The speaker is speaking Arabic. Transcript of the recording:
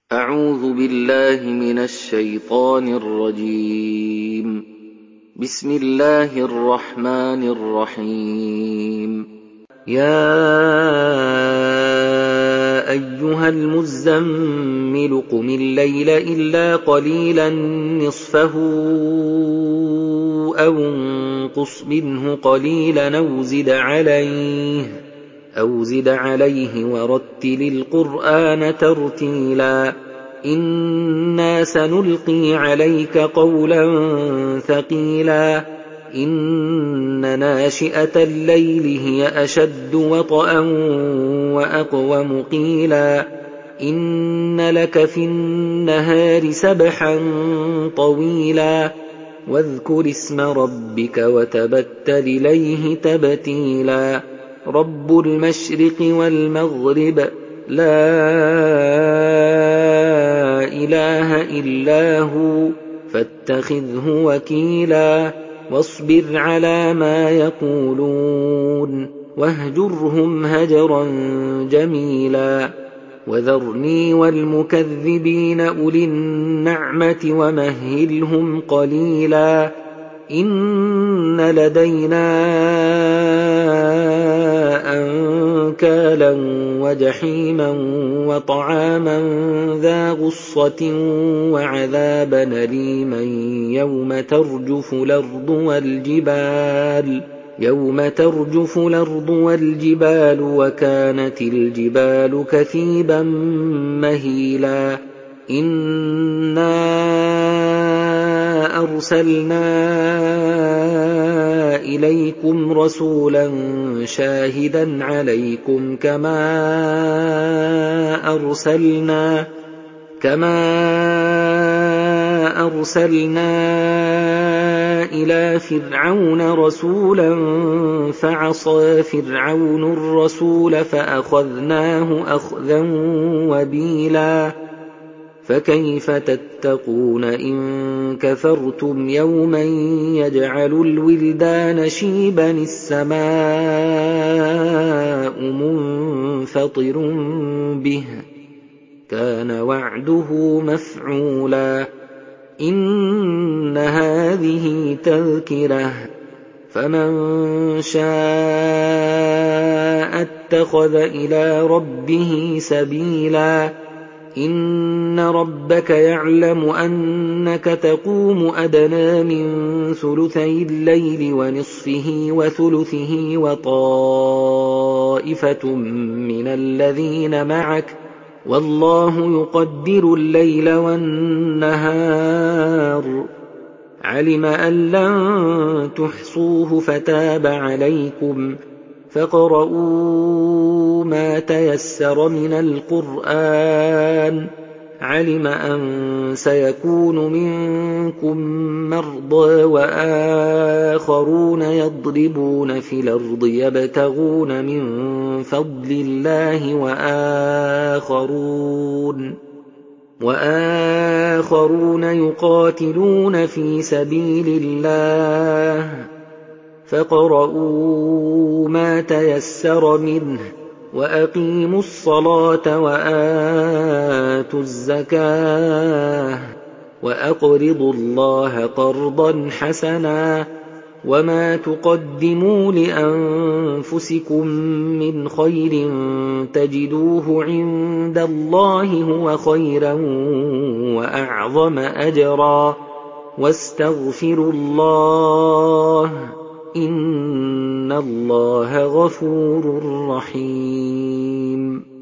أعوذ بالله من الشيطان الرجيم. بسم الله الرحمن الرحيم. يا أيها المزمل قم الليل إلا قليلا نصفه أو انقص منه قليلا أو زد عليه ورتل القرآن ترتيلا. إنا سنلقي عليك قولا ثقيلا. إن ناشئة الليل هي أشد وطئا وأقوم قيلا. إن لك في النهار سبحا طويلا. واذكر اسم ربك وتبتل إليه تبتيلا. رب المشرق والمغرب لا إله إلا هو فاتخذه وكيلا. واصبر على ما يقولون واهجرهم هجرا جميلا. وذرني والمكذبين أولي النعمة ومهلهم قليلا. إن لدينا أنكالا وجحيما وطعاما ذا غصة وعذابا أليما يوم ترجف الأرض والجبال وكانت الجبال كثيبا مهيلا. إنا أرسلنا إليكم رسولا شاهدا عليكم كما أرسلنا إلى فرعون رسولا فعصى فرعون الرسول فأخذناه أخذا وبيلا. فكيف تتقون إن كفرتم يوما يجعل الولدان شيبا السماء منفطر به كان وعده مفعولا. إن هذه تذكرة فمن شاء اتخذ إلى ربه سبيلا. إن ربك يعلم أنك تقوم أدنى من ثلثي الليل ونصفه وثلثه وطائفة من الذين معك والله يقدر الليل والنهار. علم أن لن تحصوه فتاب عليكم فاقرؤوا ما تيسر من القرآن. علم أن سيكون منكم مرضى وآخرون يضربون في الأرض يبتغون من فضل الله وآخرون يقاتلون في سبيل الله فاقرؤوا ما تيسر منه وأقيموا الصلاة وآتوا الزكاة وأقرضوا الله قرضا حسنا. وما تقدموا لأنفسكم من خير تجدوه عند الله هو خيرا وأعظم أجرا. واستغفروا الله إن الله غفور رحيم.